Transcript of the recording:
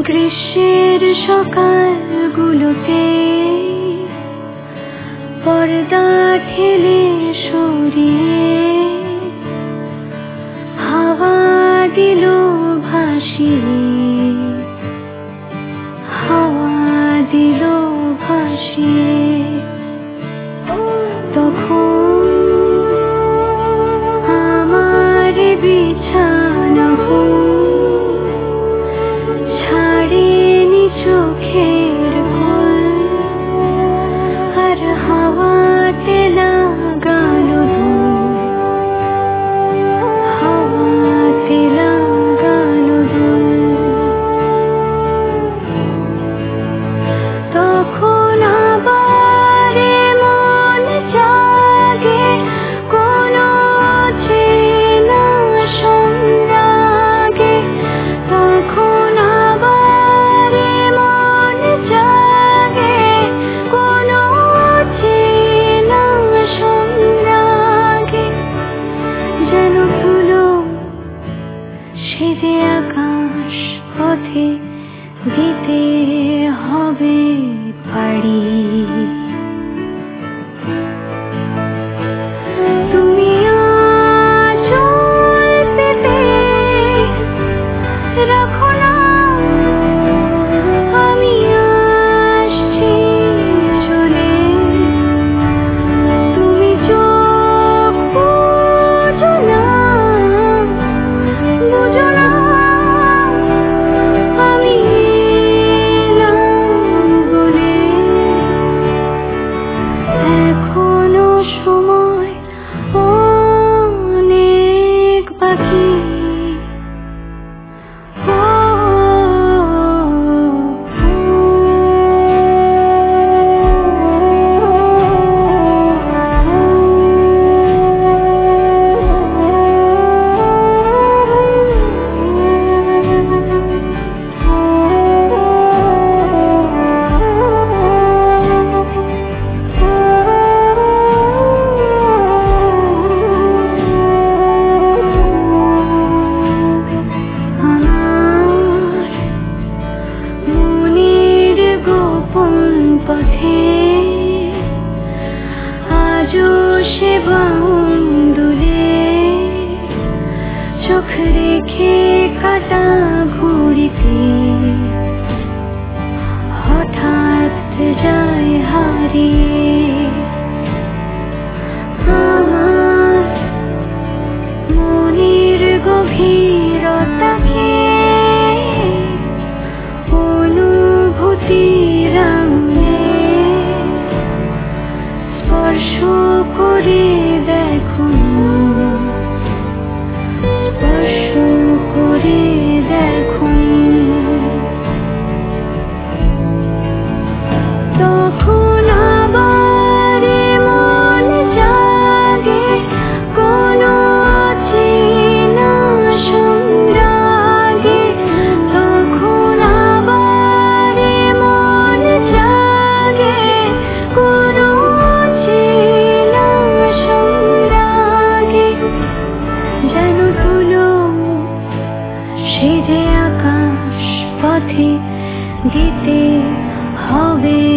গ্রীষ্মের সকালগুলোতে পর্দা ঠেলে সরিয়ে হাওয়া দিল ভাসিয়ে, হাওয়া দিল ভাসিয়ে। তখন আমার বিছানা ছাড়েনি চোখের কোল, আর হাওয়াতে লাগালো দোল, হাওয়াতে লাগালো দোল। তখন আবার মন জাগে কোনো চেনা সন্ধ্যাগে। তখন আবার মন জাগে কোনো চেনা সন্ধ্যাগে। যেন ধুলো সেজে আকাশ পথে দিতে হবে পাড়ি। তুমি আঁচল পেতে রাখো না, আমি আসছি চলে। তুমি চোখ বুঝো না, বুঝো না, আমি এলাম বলে। এখনো সময় অনেক বাকি। পথে আজও সে বাউন্ডুলে চোখ রেখে কাটা ঘুরিতে হঠাৎ যায় হারিয়ে। আমার মনের গভীরতাকে অনুভূতির স্পর্শ করে দেখুন, স্পর্শ করে দেখুন। তখন আবার মন জাগে কোনো চেনা সন্ধ্যাগে। তখন আবার মন জাগে কোনো চেনা সন্ধ্যাগে। যেন ধুলো সেজে আকাশ পথে দিতে হবে